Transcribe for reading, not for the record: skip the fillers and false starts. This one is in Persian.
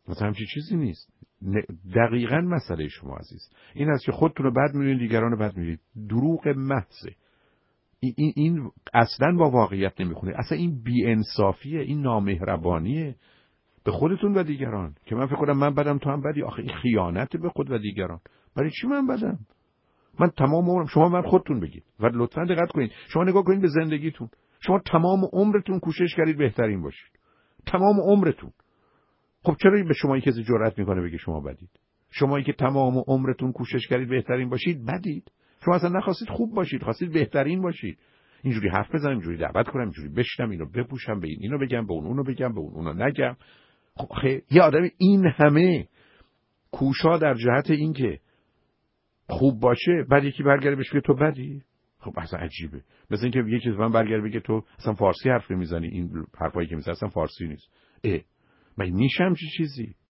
مثلا همچین چیزی نیست. دقیقاً مسئله شما عزیز این است که خودتون رو بد می‌بینید، دیگران رو بد می‌بینید. دروغ محضه. این اصلاً با واقعیت نمیخونه. اصلا این بی‌انصافیه، این نامهربانیه به خودتون و دیگران که من فکر کنم من بدم تو هم بدی. آخه این خیانت به خود و دیگران. برای چی من بدم؟ من تمام عمرم، شما من خودتون بگید و لطفاً دقت کنید، شما نگاه کنید به زندگیتون، شما تمام عمرتون کوشش کردید بهترین باشید، تمام عمرتون. خب چرا به شما کسی جرأت میکنه بگه شما بدید؟ شمایی که تمام عمرتون کوشش کردید بهترین باشید بدید؟ شما اصلا نخواستید خوب باشید، خواستید بهترین باشید. اینجوری حرف بزنم، اینجوری دعوت کنم، اینجوری بشنم، اینو بپوشم، به اینو بگم، به اونو بگم، به اونو نگم. خب یه آدم این همه کوشا در جهت این که خوب باشه، بعد یکی برگره بهش بگه تو بدی؟ خب اصلا عجیبه. مثلا اینکه یکی من برگره بگه تو اصلا فارسی حرف نمیزنی، این حرفایی که میزنی اصلا فارسی نیست. من میشم چیزی